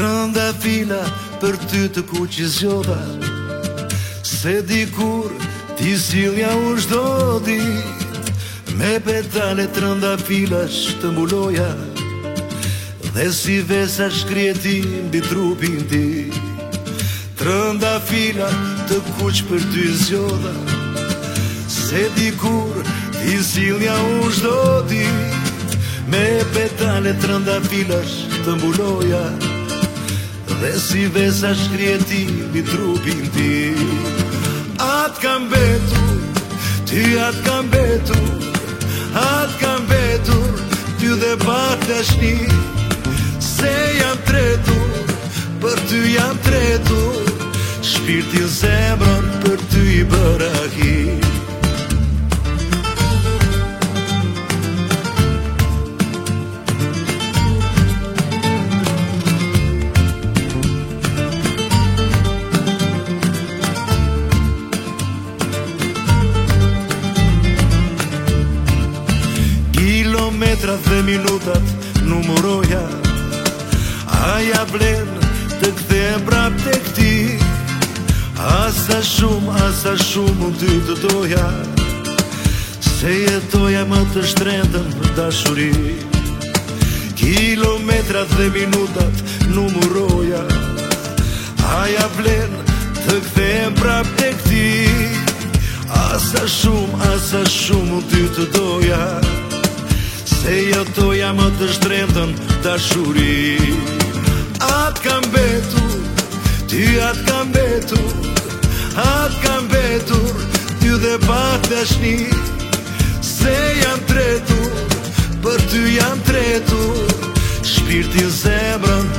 Trëndafila për ty të kuqizjova, se dikur ti silja u shdo dit, me petale trëndafilash të mbuloja, dhe si vesa shkrieti mbi trupin ti. Trëndafila të kuq për ty zjodha, se dikur ti silja u shdo dit, me petale trëndafilash të mbuloja, dhe si vesa shkrieti mbi trupin ti. Atë kam betur, ty atë kam betur, atë kam betur, ty dhe pak dashni, se jam tretur, për ty jam tretur, shpirtin zemrën për ty i bëra hir. Kilometrat dhe minutat numëroja, aja vlen të kthem prap tek ti. Asa shumë ty të doja, se jetoja më të shtrenjtën për dashuri. Kilometrat dhe minutat numëroja, aja vlen të kthem prap tek ti. Asa shumë ty të doja, se jetoja më të shtrenjtën dashuri. Atë kam betur, ty atë kam betur, atë kam betur, ty dhe pak dashni, se jam tretur, për ty jam tretur, shpirtin zemrën